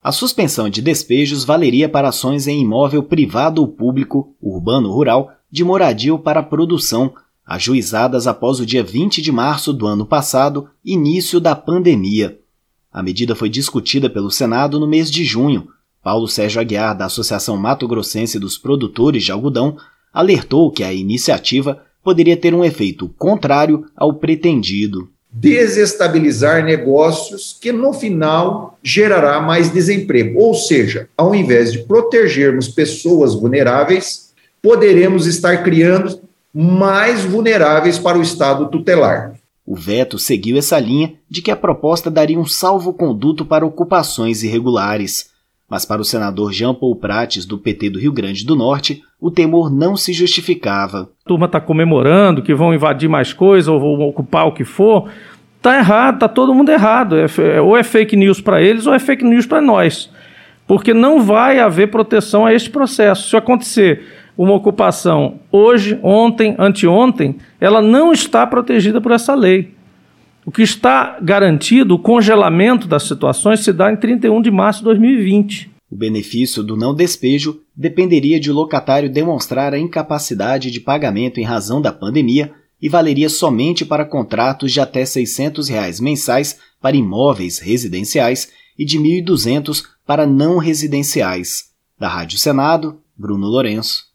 A suspensão de despejos valeria para ações em imóvel privado ou público, urbano ou rural, de moradia ou para produção, ajuizadas após o dia 20 de março do ano passado, início da pandemia. A medida foi discutida pelo Senado no mês de junho. Paulo Sérgio Aguiar, da Associação Mato Grossense dos Produtores de Algodão, alertou que a iniciativa poderia ter um efeito contrário ao pretendido. Desestabilizar negócios que, no final, gerará mais desemprego. Ou seja, ao invés de protegermos pessoas vulneráveis, poderemos estar criando mais vulneráveis para o Estado tutelar. O veto seguiu essa linha de que a proposta daria um salvo-conduto para ocupações irregulares. Mas para o senador Jean Paul Prates, do PT do Rio Grande do Norte, o temor não se justificava. A turma está comemorando que vão invadir mais coisa ou vão ocupar o que for. Está errado, está todo mundo errado. Ou é fake news para eles ou é fake news para nós. Porque não vai haver proteção a este processo. Se acontecer uma ocupação hoje, ontem, anteontem, ela não está protegida por essa lei. O que está garantido, o congelamento das situações, se dá em 31 de março de 2020. O benefício do não despejo dependeria de o locatário demonstrar a incapacidade de pagamento em razão da pandemia e valeria somente para contratos de até R$ 600 mensais para imóveis residenciais e de R$ 1.200 para não residenciais. Da Rádio Senado, Bruno Lourenço.